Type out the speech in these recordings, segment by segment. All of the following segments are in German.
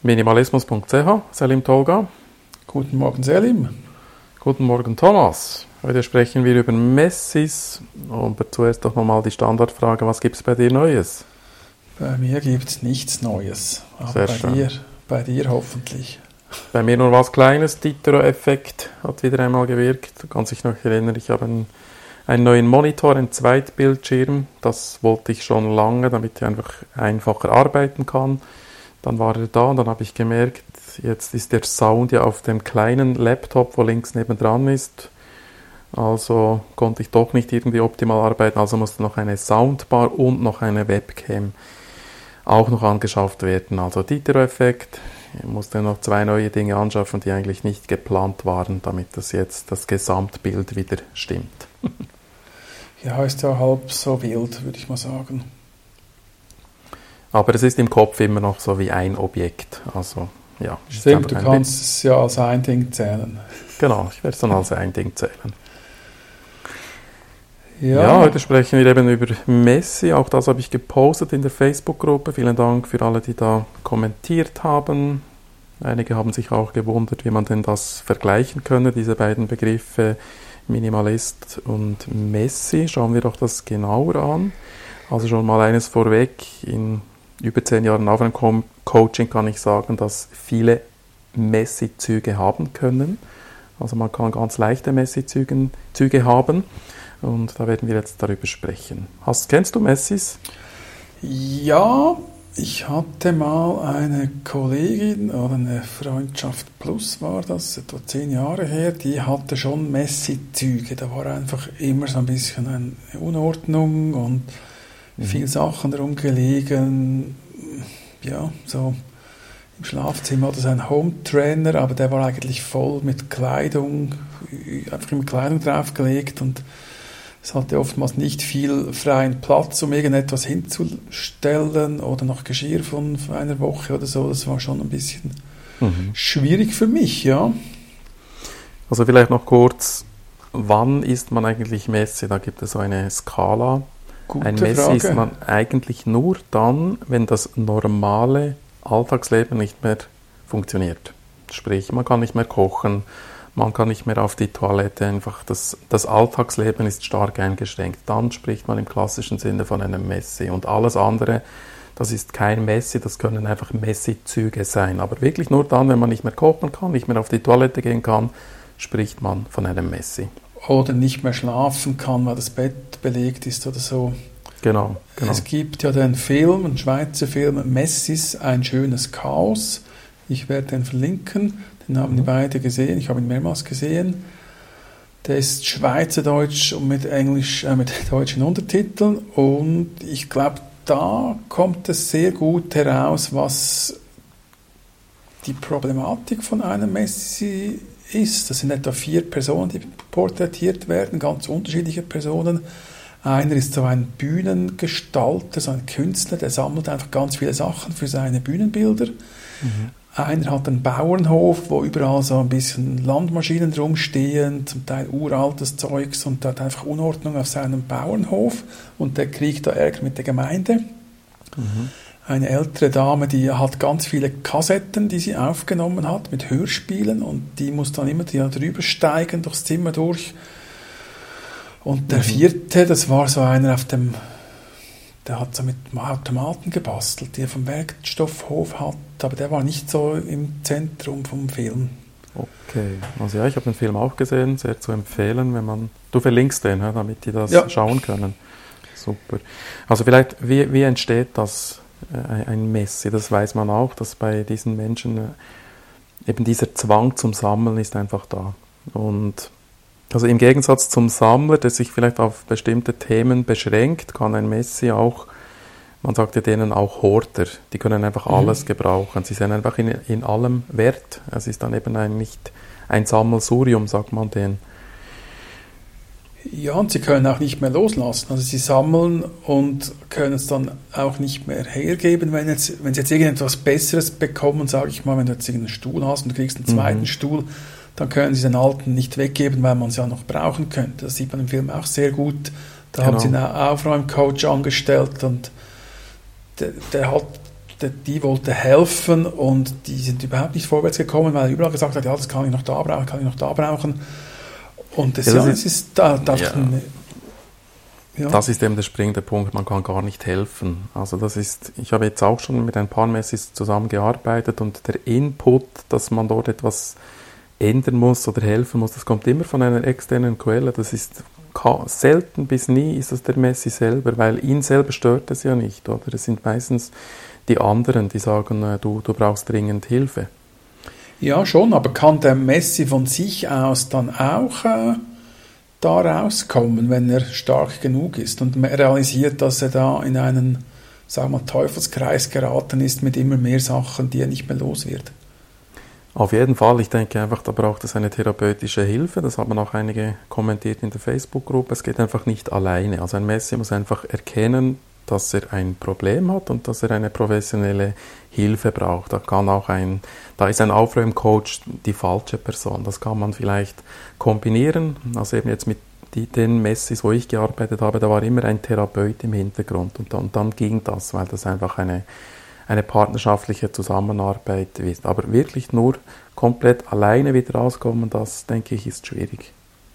Minimalismus.ch, Selim Tolga. Guten Morgen, Selim. Guten Morgen, Thomas. Heute sprechen wir über Messis. Aber zuerst doch nochmal die Standardfrage, was gibt es bei dir Neues? Bei mir gibt es nichts Neues, Sehr aber schön. Bei dir hoffentlich. Bei mir nur was Kleines, Diderot-Effekt hat wieder einmal gewirkt. Du kannst dich noch erinnern, ich habe einen neuen Monitor, einen Zweitbildschirm. Das wollte ich schon lange, damit ich einfach einfacher arbeiten kann. Dann war er da und dann habe ich gemerkt, jetzt ist der Sound ja auf dem kleinen Laptop, wo links nebendran ist. Also konnte ich doch nicht irgendwie optimal arbeiten, also musste noch eine Soundbar und noch eine Webcam auch noch angeschafft werden. Also Diderot-Effekt. Ich musste noch 2 neue Dinge anschaffen, die eigentlich nicht geplant waren, damit das jetzt das Gesamtbild wieder stimmt. Ja, ist ja halb so wild, würde ich mal sagen. Aber es ist im Kopf immer noch so wie ein Objekt. Also, ja, stimmt, du kannst es ja als ein Ding zählen. Genau, ich werde es dann als ein Ding zählen. Ja, heute sprechen wir eben über Messi. Auch das habe ich gepostet in der Facebook-Gruppe. Vielen Dank für alle, die da kommentiert haben. Einige haben sich auch gewundert, wie man denn das vergleichen könne, diese beiden Begriffe Minimalist und Messi. Schauen wir doch das genauer an. Also schon mal eines vorweg, in über 10 Jahren Aufwärmcoaching kann ich sagen, dass viele Messi-Züge haben können. Also man kann ganz leichte Messi-Züge haben. Und da werden wir jetzt darüber sprechen. Kennst du Messis? Ja, ich hatte mal eine Kollegin, oder eine Freundschaft Plus war das, etwa 10 Jahre her, die hatte schon Messi-Züge. Da war einfach immer so ein bisschen eine Unordnung und viele Sachen rumgelegen. Ja, so im Schlafzimmer hatte so einen Home-Trainer, aber der war eigentlich voll mit Kleidung, einfach immer Kleidung draufgelegt und es hatte oftmals nicht viel freien Platz, um irgendetwas hinzustellen oder noch Geschirr von einer Woche oder so. Das war schon ein bisschen schwierig für mich, ja. Also vielleicht noch kurz, wann ist man eigentlich Messi? Da gibt es so eine Skala. Gute Ein Messi Frage. ist man eigentlich nur dann, wenn das normale Alltagsleben nicht mehr funktioniert. Sprich, man kann nicht mehr kochen, man kann nicht mehr auf die Toilette, einfach das Alltagsleben ist stark eingeschränkt. Dann spricht man im klassischen Sinne von einem Messi. Und alles andere, das ist kein Messi, das können einfach Messi-Züge sein. Aber wirklich nur dann, wenn man nicht mehr kochen kann, nicht mehr auf die Toilette gehen kann, spricht man von einem Messi. Oder nicht mehr schlafen kann, weil das Bett belegt ist oder so. Genau. Es gibt ja den Film, einen Schweizer Film, Messis, ein schönes Chaos. Ich werde den verlinken. Den haben die beide gesehen. Ich habe ihn mehrmals gesehen. Der ist schweizerdeutsch und mit deutschen Untertiteln. Und ich glaube, da kommt es sehr gut heraus, was die Problematik von einem Messi ist. Das sind etwa 4 Personen, die porträtiert werden, ganz unterschiedliche Personen. Einer ist so ein Bühnengestalter, so ein Künstler, der sammelt einfach ganz viele Sachen für seine Bühnenbilder. Einer hat einen Bauernhof, wo überall so ein bisschen Landmaschinen rumstehen, zum Teil uraltes Zeugs und der hat einfach Unordnung auf seinem Bauernhof und der kriegt da Ärger mit der Gemeinde. Eine ältere Dame, die hat ganz viele Kassetten, die sie aufgenommen hat mit Hörspielen und die muss dann immer drüber steigen, durchs Zimmer durch. Und der 4., das war so einer der hat so mit Automaten gebastelt, die er vom Werkstoffhof hat, aber der war nicht so im Zentrum vom Film. Okay, also ja, ich habe den Film auch gesehen, sehr zu empfehlen, du verlinkst den, damit die das schauen können. Super. Also vielleicht, wie entsteht das, ein Messi? Das weiß man auch, dass bei diesen Menschen eben dieser Zwang zum Sammeln ist einfach da. Und also im Gegensatz zum Sammler, der sich vielleicht auf bestimmte Themen beschränkt, kann ein Messi auch, man sagt ja denen auch Horter, die können einfach alles gebrauchen. Sie sind einfach in allem Wert. Es ist dann eben nicht ein Sammelsurium, sagt man denen. Ja, und sie können auch nicht mehr loslassen. Also sie sammeln und können es dann auch nicht mehr hergeben. Wenn sie jetzt irgendetwas Besseres bekommen, sage ich mal, wenn du jetzt irgendeinen Stuhl hast und du kriegst einen zweiten Stuhl, dann können sie den alten nicht weggeben, weil man es ja noch brauchen könnte. Das sieht man im Film auch sehr gut. Da haben sie einen Aufräumcoach angestellt und der die wollte helfen und die sind überhaupt nicht vorwärts gekommen, weil er überall gesagt hat, ja, das kann ich noch da brauchen. Und das ist da ja. Das ist eben der springende Punkt, man kann gar nicht helfen. Also ich habe jetzt auch schon mit ein paar Messis zusammengearbeitet und der Input, dass man dort etwas ändern muss oder helfen muss, das kommt immer von einer externen Quelle. Das ist selten bis nie ist das der Messi selber, weil ihn selber stört es ja nicht, oder? Es sind meistens die anderen, die sagen, du brauchst dringend Hilfe. Ja, schon, aber kann der Messi von sich aus dann auch da rauskommen, wenn er stark genug ist und realisiert, dass er da in einen, sagen wir mal, Teufelskreis geraten ist mit immer mehr Sachen, die er nicht mehr los wird? Auf jeden Fall, ich denke einfach, da braucht es eine therapeutische Hilfe, das haben auch einige kommentiert in der Facebook-Gruppe, es geht einfach nicht alleine, also ein Messi muss einfach erkennen, dass er ein Problem hat und dass er eine professionelle Hilfe braucht. Da ist ein Aufräumcoach die falsche Person. Das kann man vielleicht kombinieren. Also eben jetzt mit den Messis, wo ich gearbeitet habe, da war immer ein Therapeut im Hintergrund und dann ging das, weil das einfach eine partnerschaftliche Zusammenarbeit ist. Aber wirklich nur komplett alleine wieder rauskommen, das denke ich ist schwierig.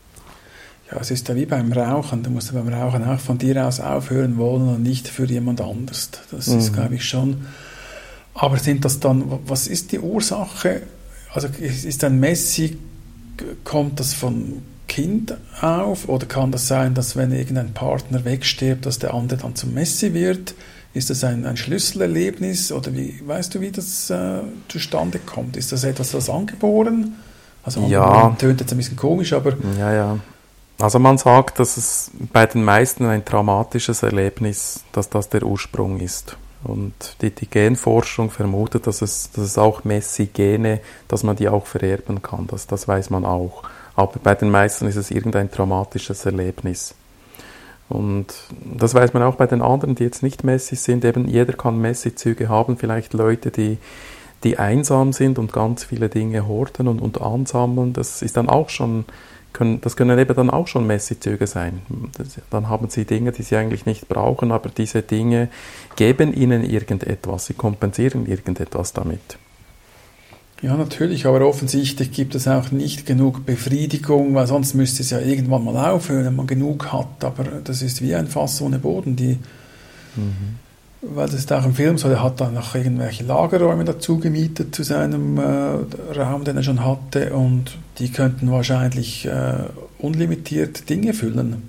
Ja, es ist ja wie beim Rauchen. Du musst beim Rauchen auch von dir aus aufhören wollen und nicht für jemand anders. Das ist, glaube ich, schon. Aber was ist die Ursache? Also ist ein Messi, kommt das von Kind auf? Oder kann das sein, dass wenn irgendein Partner wegstirbt, dass der andere dann zum Messi wird? Ist das ein Schlüsselerlebnis? Oder weißt du, wie das zustande kommt? Ist das etwas, das angeboren? Also angeboren tönt jetzt ein bisschen komisch, aber... Ja. Also man sagt, dass es bei den meisten ein traumatisches Erlebnis, dass das der Ursprung ist. Und die Genforschung vermutet, dass es auch Messi-Gene, dass man die auch vererben kann. Das weiß man auch. Aber bei den meisten ist es irgendein traumatisches Erlebnis. Und das weiß man auch bei den anderen, die jetzt nicht Messi sind. Eben jeder kann Messi-Züge haben. Vielleicht Leute, die einsam sind und ganz viele Dinge horten und ansammeln. Das ist dann auch schon... Das können eben dann auch schon Messi-Züge sein. Dann haben sie Dinge, die sie eigentlich nicht brauchen, aber diese Dinge geben ihnen irgendetwas, sie kompensieren irgendetwas damit. Ja, natürlich, aber offensichtlich gibt es auch nicht genug Befriedigung, weil sonst müsste es ja irgendwann mal aufhören, wenn man genug hat. Aber das ist wie ein Fass ohne Boden. Weil das ist auch im Film so, der hat dann noch irgendwelche Lagerräume dazu gemietet zu seinem Raum, den er schon hatte, und die könnten wahrscheinlich unlimitiert Dinge füllen.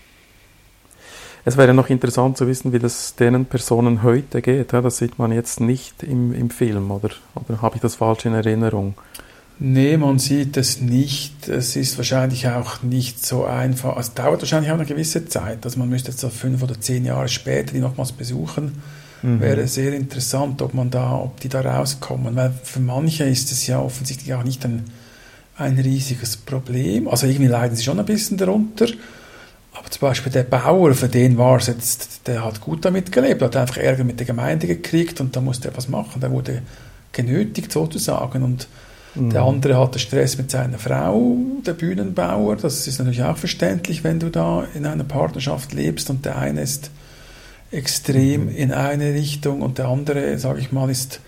Es wäre noch interessant zu wissen, wie das denen Personen heute geht. Ja, das sieht man jetzt nicht im Film, oder habe ich das falsch in Erinnerung? Nee, man sieht es nicht. Es ist wahrscheinlich auch nicht so einfach. Es dauert wahrscheinlich auch eine gewisse Zeit. Also man müsste jetzt so 5 oder 10 Jahre später die nochmals besuchen. Wäre sehr interessant, ob die da rauskommen. Weil für manche ist es ja offensichtlich auch nicht ein riesiges Problem. Also irgendwie leiden sie schon ein bisschen darunter. Aber zum Beispiel der Bauer, für den war es jetzt, der hat gut damit gelebt. Er hat einfach Ärger mit der Gemeinde gekriegt und da musste er was machen. Der wurde genötigt sozusagen. Und der andere hatte Stress mit seiner Frau, der Bühnenbauer. Das ist natürlich auch verständlich, wenn du da in einer Partnerschaft lebst und der eine ist extrem in eine Richtung und der andere, sage ich mal, ist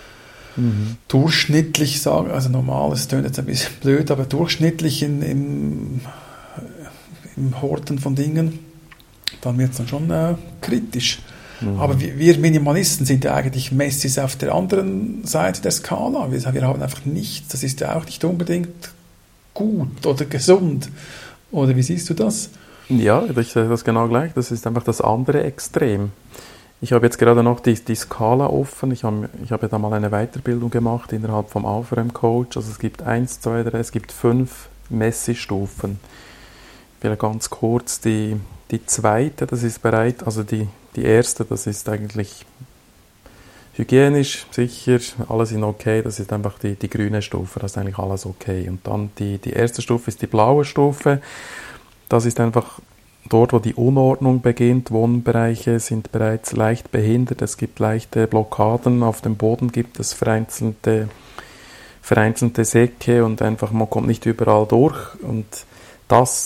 durchschnittlich, also normal, es tönt jetzt ein bisschen blöd, aber durchschnittlich im Horten von Dingen, dann wird es dann schon kritisch. Aber wir Minimalisten sind ja eigentlich Messis auf der anderen Seite der Skala. Wir haben einfach nichts. Das ist ja auch nicht unbedingt gut oder gesund. Oder wie siehst du das? Ja, ich sehe das genau gleich. Das ist einfach das andere Extrem. Ich habe jetzt gerade noch die Skala offen. Ich habe ja da mal eine Weiterbildung gemacht innerhalb vom Aufräumcoach. Also es gibt 1, 2, 3, es gibt 5 Messi-Stufen. Vielleicht ganz kurz die zweite, das ist also die erste, das ist eigentlich hygienisch, sicher, alles in okay, das ist einfach die grüne Stufe, das ist eigentlich alles okay. Und dann die erste Stufe ist die blaue Stufe, das ist einfach dort, wo die Unordnung beginnt, Wohnbereiche sind bereits leicht behindert, es gibt leichte Blockaden, auf dem Boden gibt es vereinzelte Säcke und einfach man kommt nicht überall durch und das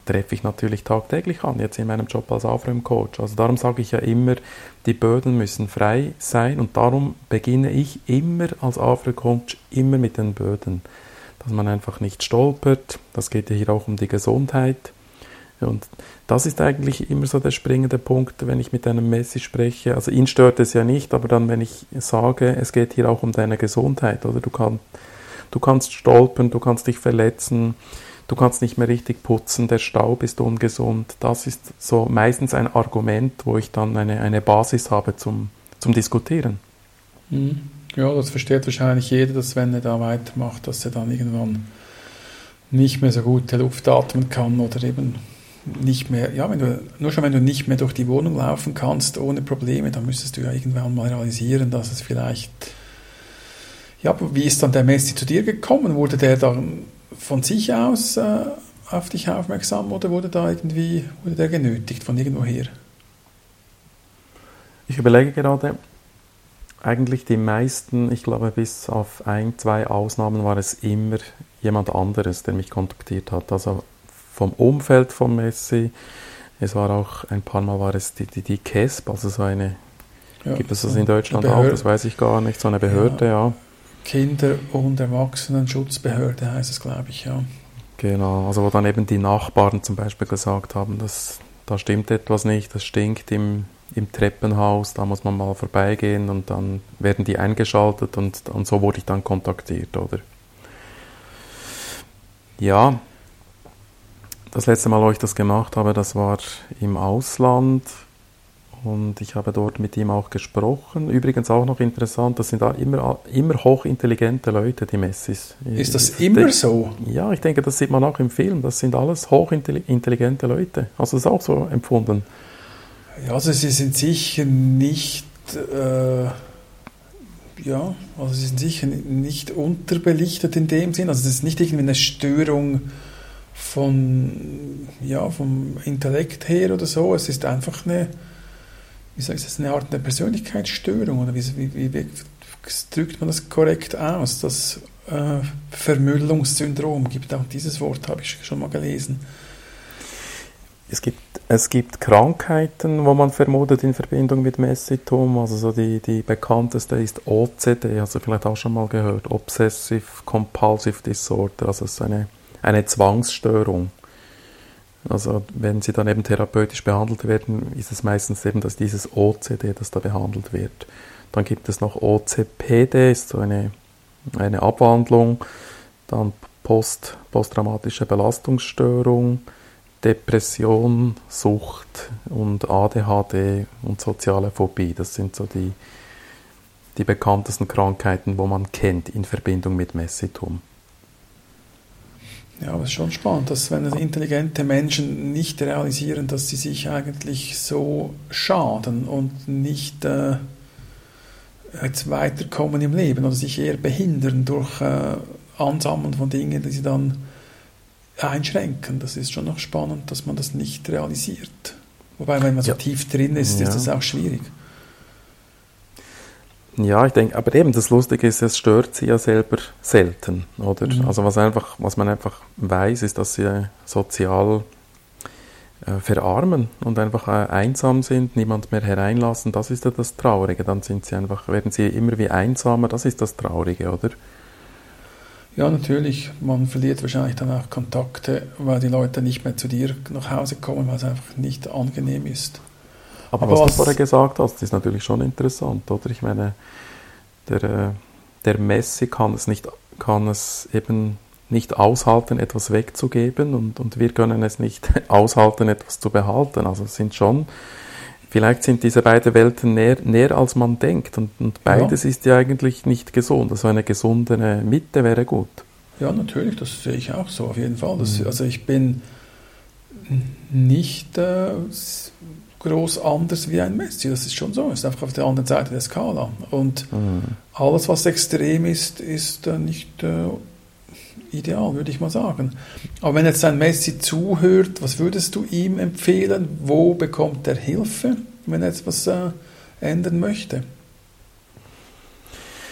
treffe ich natürlich tagtäglich an, jetzt in meinem Job als Aufräumcoach. Also darum sage ich ja immer, die Böden müssen frei sein und darum beginne ich immer als Aufräumcoach immer mit den Böden. Dass man einfach nicht stolpert, das geht ja hier auch um die Gesundheit. Und das ist eigentlich immer so der springende Punkt, wenn ich mit einem Messi spreche. Also ihn stört es ja nicht, aber dann, wenn ich sage, es geht hier auch um deine Gesundheit, oder? Du kannst stolpern, du kannst dich verletzen, du kannst nicht mehr richtig putzen, der Staub ist ungesund. Das ist so meistens ein Argument, wo ich dann eine Basis habe zum Diskutieren. Ja, das versteht wahrscheinlich jeder, dass wenn er da weitermacht, dass er dann irgendwann nicht mehr so gute Luft atmen kann oder eben nicht mehr, ja, wenn du nicht mehr durch die Wohnung laufen kannst ohne Probleme, dann müsstest du ja irgendwann mal realisieren, dass es vielleicht, ja, wie ist dann der Messi zu dir gekommen? Wurde der dann von sich aus auf dich aufmerksam oder wurde der genötigt von irgendwoher? Ich überlege gerade, eigentlich die meisten, ich glaube bis auf 1, 2 Ausnahmen war es immer jemand anderes, der mich kontaktiert hat. Also vom Umfeld von Messi, es war auch ein paar Mal war es die KESB, also so eine, ja, gibt es das in Deutschland auch, das weiß ich gar nicht, so eine Behörde, ja. Kinder- und Erwachsenenschutzbehörde heißt es, glaube ich, ja. Genau, also wo dann eben die Nachbarn zum Beispiel gesagt haben, da stimmt etwas nicht, das stinkt im Treppenhaus, da muss man mal vorbeigehen und dann werden die eingeschaltet und so wurde ich dann kontaktiert, oder? Ja, das letzte Mal, wo ich das gemacht habe, das war im Ausland und ich habe dort mit ihm auch gesprochen. Übrigens auch noch interessant, das sind da immer hochintelligente Leute, die Messis. Ist das immer so? Ja, ich denke, das sieht man auch im Film, das sind alles hochintelligente Leute. Hast du das auch so empfunden? Ja, also sie sind sicher nicht, also sie sind sicher nicht unterbelichtet in dem Sinn. Also es ist nicht irgendwie eine Störung vom Intellekt her oder so. Es ist einfach eine Art der Persönlichkeitsstörung oder wie drückt man das korrekt aus? Das Vermüllungssyndrom gibt auch dieses Wort, habe ich schon mal gelesen. Es gibt Krankheiten, wo man vermutet in Verbindung mit Messitum. Also so die bekannteste ist OCD, hast du vielleicht auch schon mal gehört, Obsessive Compulsive Disorder, also es ist eine Zwangsstörung. Also wenn sie dann eben therapeutisch behandelt werden, ist es meistens eben dieses OCD, das da behandelt wird. Dann gibt es noch OCPD, ist so eine Abwandlung, dann posttraumatische Belastungsstörung, Depression, Sucht und ADHD und soziale Phobie. Das sind so die bekanntesten Krankheiten, wo man kennt in Verbindung mit Messitum. Ja, aber es ist schon spannend, dass wenn intelligente Menschen nicht realisieren, dass sie sich eigentlich so schaden und nicht jetzt weiterkommen im Leben oder sich eher behindern durch Ansammeln von Dingen, die sie dann einschränken. Das ist schon noch spannend, dass man das nicht realisiert. Wobei, wenn man so tief drin ist, ist das auch schwierig. Ja, ich denke, aber eben das Lustige ist, es stört sie ja selber selten, oder? Mhm. Also was man einfach weiß, ist, dass sie sozial verarmen und einfach einsam sind, niemand mehr hereinlassen. Das ist ja das Traurige. Dann werden sie immer wie einsamer. Das ist das Traurige, oder? Ja, natürlich. Man verliert wahrscheinlich dann auch Kontakte, weil die Leute nicht mehr zu dir nach Hause kommen, weil es einfach nicht angenehm ist. Aber was du vorher gesagt hast, ist natürlich schon interessant, oder? Ich meine, der Messi kann es eben nicht aushalten, etwas wegzugeben und wir können es nicht aushalten, etwas zu behalten. Also vielleicht sind diese beiden Welten näher als man denkt und beides ist ja eigentlich nicht gesund. Also eine gesunde Mitte wäre gut. Ja, natürlich, das sehe ich auch so, auf jeden Fall. Also ich bin nicht groß anders wie ein Messi, das ist schon so, ist einfach auf der anderen Seite der Skala. Und alles, was extrem ist, ist nicht ideal, würde ich mal sagen. Aber wenn jetzt ein Messi zuhört, was würdest du ihm empfehlen? Wo bekommt er Hilfe, wenn er jetzt was ändern möchte?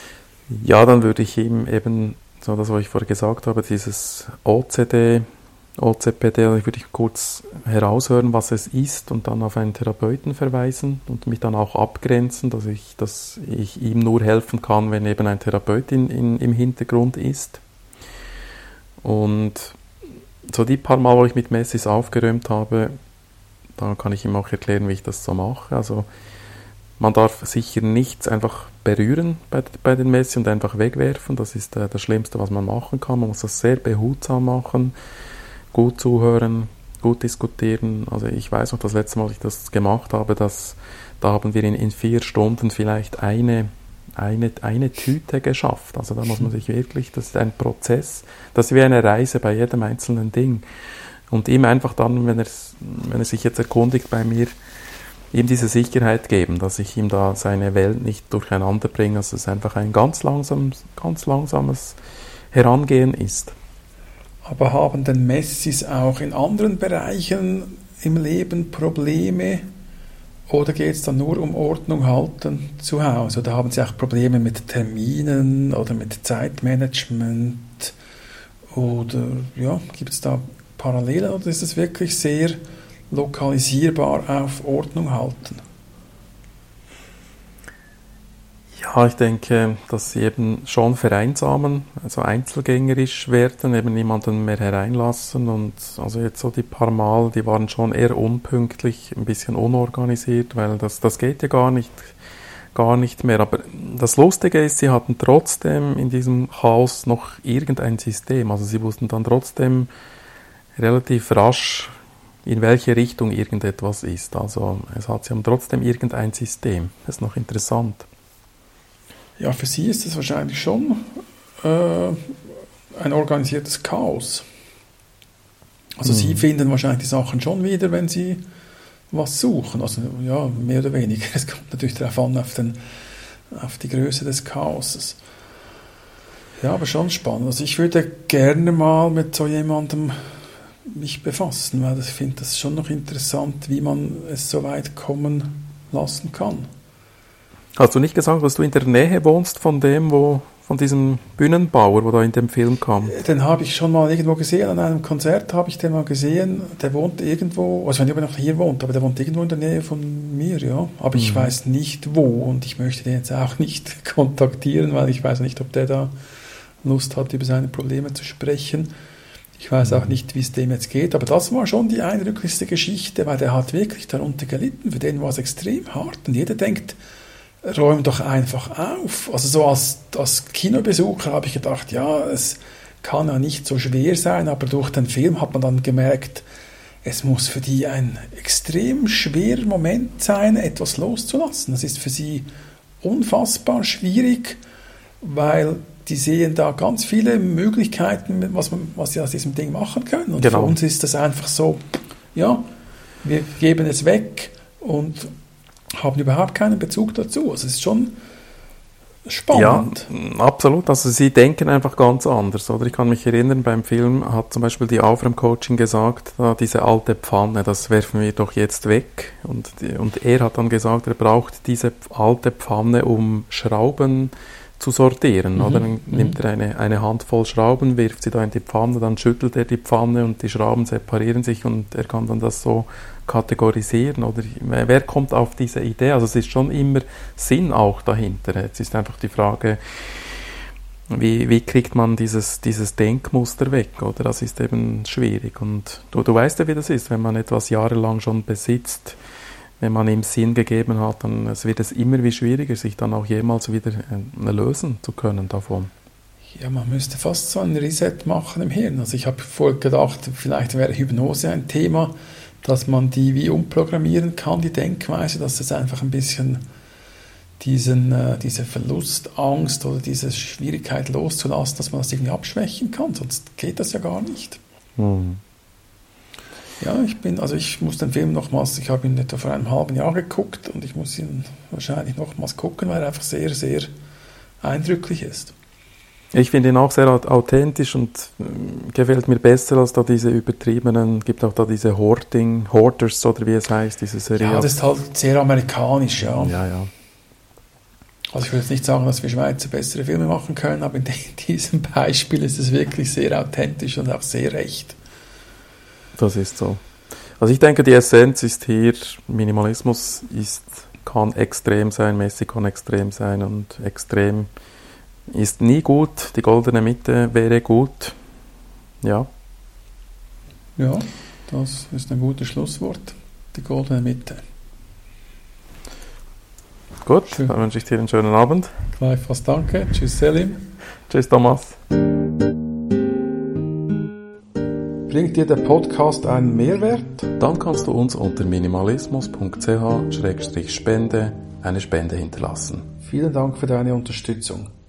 Ja, dann würde ich ihm eben, so das, was ich vorher gesagt habe, dieses OCD OCPD, würde ich kurz heraushören, was es ist und dann auf einen Therapeuten verweisen und mich dann auch abgrenzen, dass ich ihm nur helfen kann, wenn eben ein Therapeut im Hintergrund ist. Und so die paar Mal, wo ich mit Messis aufgeräumt habe, da kann ich ihm auch erklären, wie ich das so mache. Also man darf sicher nichts einfach berühren bei den Messi und einfach wegwerfen. Das ist das Schlimmste, was man machen kann. Man muss das sehr behutsam machen, gut zuhören, gut diskutieren. Also ich weiß noch, das letzte Mal, als ich das gemacht habe, da haben wir in 4 Stunden vielleicht eine Tüte geschafft. Also da muss man sich wirklich, das ist ein Prozess, das ist wie eine Reise bei jedem einzelnen Ding. Und ihm einfach dann, wenn er sich jetzt erkundigt bei mir, ihm diese Sicherheit geben, dass ich ihm da seine Welt nicht durcheinander bringe, dass es einfach ein ganz langsames Herangehen ist. Aber haben denn Messis auch in anderen Bereichen im Leben Probleme? Oder geht es dann nur um Ordnung halten zu Hause? Oder haben Sie auch Probleme mit Terminen oder mit Zeitmanagement? Oder ja, gibt es da Parallelen oder ist es wirklich sehr lokalisierbar auf Ordnung halten? Ja, ich denke, dass sie eben schon vereinsamen, also einzelgängerisch werden, eben niemanden mehr hereinlassen und also jetzt so die paar Mal, die waren schon eher unpünktlich, ein bisschen unorganisiert, weil das geht ja gar nicht mehr. Aber das Lustige ist, sie hatten trotzdem in diesem Chaos noch irgendein System, also sie wussten dann trotzdem relativ rasch, in welche Richtung irgendetwas ist. Also sie haben trotzdem irgendein System. Das ist noch interessant. Ja, für Sie ist das wahrscheinlich schon ein organisiertes Chaos. Also Sie finden wahrscheinlich die Sachen schon wieder, wenn Sie was suchen. Also ja, mehr oder weniger. Es kommt natürlich darauf an, auf die Größe des Chaoses. Ja, aber schon spannend. Also ich würde gerne mal mit so jemandem mich befassen, weil ich finde das schon noch interessant, wie man es so weit kommen lassen kann. Hast du nicht gesagt, dass du in der Nähe wohnst von diesem Bühnenbauer, wo da in dem Film kam? Den habe ich schon mal irgendwo gesehen, an einem Konzert habe ich den mal gesehen. Der wohnt irgendwo, also wenn er noch hier wohnt, aber der wohnt irgendwo in der Nähe von mir, ja. Aber ich weiß nicht wo und ich möchte den jetzt auch nicht kontaktieren, weil ich weiß nicht, ob der da Lust hat, über seine Probleme zu sprechen. Ich weiß auch nicht, wie es dem jetzt geht, aber das war schon die eindrücklichste Geschichte, weil der hat wirklich darunter gelitten. Für den war es extrem hart und jeder denkt, räum doch einfach auf. Also so als Kinobesucher habe ich gedacht, ja, es kann ja nicht so schwer sein, aber durch den Film hat man dann gemerkt, es muss für die ein extrem schwerer Moment sein, etwas loszulassen. Das ist für sie unfassbar schwierig, weil die sehen da ganz viele Möglichkeiten, was sie aus diesem Ding machen können. Und genau. Für uns ist das einfach so, ja, wir geben es weg und haben überhaupt keinen Bezug dazu. Also es ist schon spannend. Ja, absolut. Also sie denken einfach ganz anders. Oder ich kann mich erinnern, beim Film hat zum Beispiel die Aufräumcoachin gesagt, diese alte Pfanne, das werfen wir doch jetzt weg. Und er hat dann gesagt, er braucht diese alte Pfanne, um Schrauben zu sortieren. Oder dann nimmt er eine Handvoll Schrauben, wirft sie da in die Pfanne, dann schüttelt er die Pfanne und die Schrauben separieren sich und er kann dann das so kategorisieren. Oder wer kommt auf diese Idee? Also es ist schon immer Sinn auch dahinter. Jetzt ist einfach die Frage, wie kriegt man dieses Denkmuster weg? Oder das ist eben schwierig. Und du weißt ja, wie das ist, wenn man etwas jahrelang schon besitzt, wenn man ihm Sinn gegeben hat, dann wird es immer wie schwieriger, sich dann auch jemals wieder lösen zu können davon. Ja, man müsste fast so ein Reset machen im Hirn. Also ich habe vorher gedacht, vielleicht wäre Hypnose ein Thema, dass man die wie umprogrammieren kann, die Denkweise, dass es einfach ein bisschen diese Verlustangst oder diese Schwierigkeit loszulassen, dass man das irgendwie abschwächen kann, sonst geht das ja gar nicht. Ja, ich muss den Film nochmals, ich habe ihn etwa vor einem halben Jahr geguckt und ich muss ihn wahrscheinlich nochmals gucken, weil er einfach sehr, sehr eindrücklich ist. Ich finde ihn auch sehr authentisch und gefällt mir besser als da diese übertriebenen, gibt auch da diese Hoarders oder wie es heißt, diese Serie. Ja, das ist halt sehr amerikanisch, ja. Ja. Also ich will jetzt nicht sagen, dass wir Schweizer bessere Filme machen können, aber in diesem Beispiel ist es wirklich sehr authentisch und auch sehr echt. Das ist so. Also ich denke, die Essenz ist hier, Minimalismus kann extrem sein, Messi kann extrem sein und extrem ist nie gut. Die goldene Mitte wäre gut. Ja. Ja, das ist ein gutes Schlusswort. Die goldene Mitte. Gut, Schön. dann wünsche ich dir einen schönen Abend. Gleichfalls danke. Tschüss Selim. Tschüss Thomas. Bringt dir der Podcast einen Mehrwert? Dann kannst du uns unter minimalismus.ch/spende eine Spende hinterlassen. Vielen Dank für deine Unterstützung.